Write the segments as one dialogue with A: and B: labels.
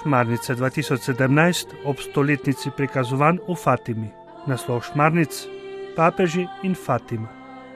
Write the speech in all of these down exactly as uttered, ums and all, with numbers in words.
A: Šmarnice dva tisoč sedemnajst ob stoletnici prikazovanj v Fatimi. Naslov šmarnic: Papeži in Fatima.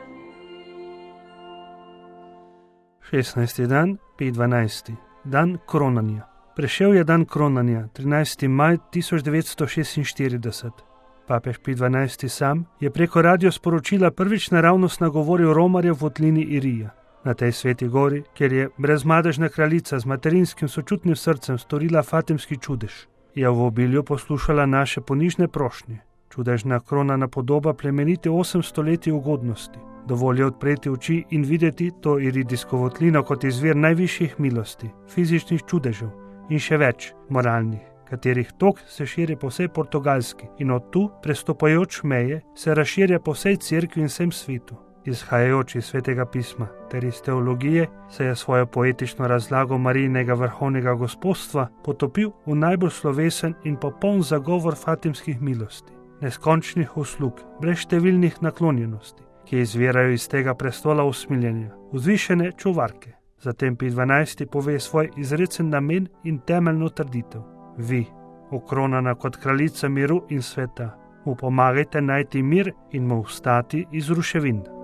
A: šestnajsti dan, pet dvanajsti. Dan kronanja. Prešel je dan kronanja, trinajsti maj tisoč devetsto šestinštirideset. Papež Pij dvanajsti sam je preko radiosporočila prvič naravnost nagovoril romarje v votlini Irija. Na tej sveti gori, kjer je brezmadežna kraljica z materinskim sočutnim srcem storila fatimski čudež, je v obilju poslušala naše ponižne prošnje. Čudežna kronana podoba plemenite osem stoletij ugodnosti. Dovolj je odpreti oči in videti to iridijsko votlino kot izvir najvišjih milosti, fizičnih čudežev in še več moralnih, katerih tok se širi po vsej Portugalski in od tu, prestopajoč meje, se razširja po vsej cerkvi in vsem svetu. Izhajajoč iz svetega pisma ter iz teologije, se je svojo poetično razlago Marijinega vrhovnega gospodstva potopil v najbolj slovesen in popoln zagovor fatimskih milosti, neskončnih uslug, brez številnih naklonjenosti, ki izvirajo iz tega prestola usmiljenja, vzvišene čuvarke. Zatem Pij dvanajsti pove svoj izrecen namen in temeljno trditev. Vi, okronana kot kraljica miru in sveta, mu pomagajte najti mir in mu vstati iz ruševin.